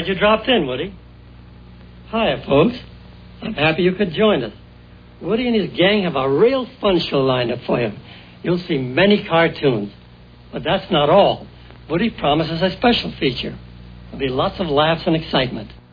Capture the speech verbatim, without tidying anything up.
Glad you dropped in, Woody. Hiya, folks. I'm happy you could join us. Woody and his gang have a real fun show lined up for you. You'll see many cartoons. But that's not all. Woody promises a special feature. There'll be lots of laughs and excitement.